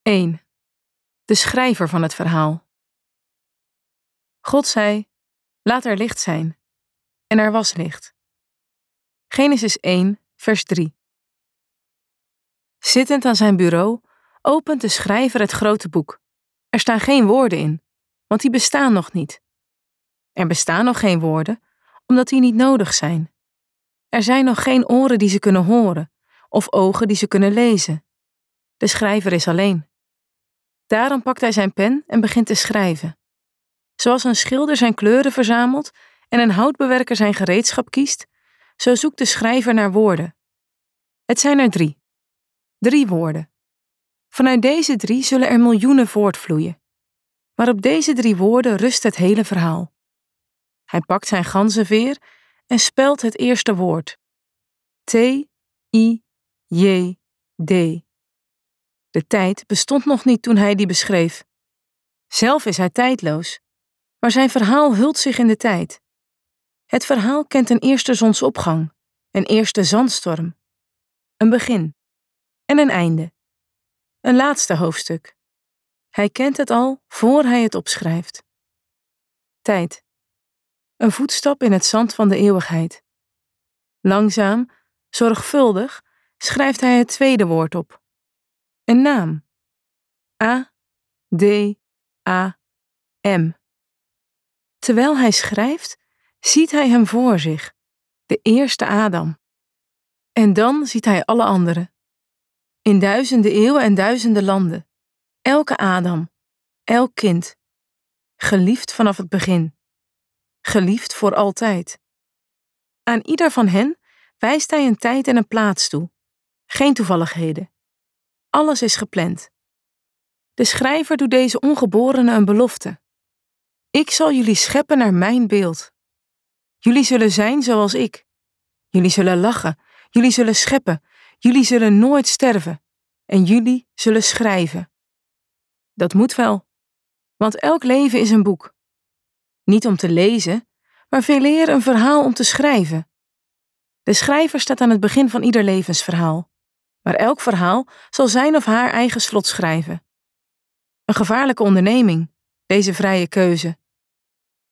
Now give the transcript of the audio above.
1. De schrijver van het verhaal. God zei, laat er licht zijn. En er was licht. Genesis 1, vers 3. Zittend aan zijn bureau opent de schrijver het grote boek. Er staan geen woorden in, want die bestaan nog niet. Er bestaan nog geen woorden, omdat die niet nodig zijn. Er zijn nog geen oren die ze kunnen horen, of ogen die ze kunnen lezen. De schrijver is alleen. Daarom pakt hij zijn pen en begint te schrijven. Zoals een schilder zijn kleuren verzamelt en een houtbewerker zijn gereedschap kiest, zo zoekt de schrijver naar woorden. Het zijn er 3. 3 woorden. Vanuit deze 3 zullen er miljoenen voortvloeien. Maar op deze 3 woorden rust het hele verhaal. Hij pakt zijn ganzenveer en spelt het eerste woord. T-I-J-D. De tijd bestond nog niet toen hij die beschreef. Zelf is hij tijdloos, maar zijn verhaal hult zich in de tijd. Het verhaal kent een eerste zonsopgang, een eerste zandstorm, een begin en een einde, een laatste hoofdstuk. Hij kent het al voor hij het opschrijft. Tijd. Een voetstap in het zand van de eeuwigheid. Langzaam, zorgvuldig schrijft hij het tweede woord op. Een naam. A-D-A-M. Terwijl hij schrijft, ziet hij hem voor zich, de eerste Adam. En dan ziet hij alle anderen. In duizenden eeuwen en duizenden landen. Elke Adam, elk kind. Geliefd vanaf het begin. Geliefd voor altijd. Aan ieder van hen wijst hij een tijd en een plaats toe. Geen toevalligheden. Alles is gepland. De schrijver doet deze ongeborenen een belofte. Ik zal jullie scheppen naar mijn beeld. Jullie zullen zijn zoals ik. Jullie zullen lachen. Jullie zullen scheppen. Jullie zullen nooit sterven. En jullie zullen schrijven. Dat moet wel. Want elk leven is een boek. Niet om te lezen, maar veeleer een verhaal om te schrijven. De schrijver staat aan het begin van ieder levensverhaal. Maar elk verhaal zal zijn of haar eigen slot schrijven. Een gevaarlijke onderneming, deze vrije keuze.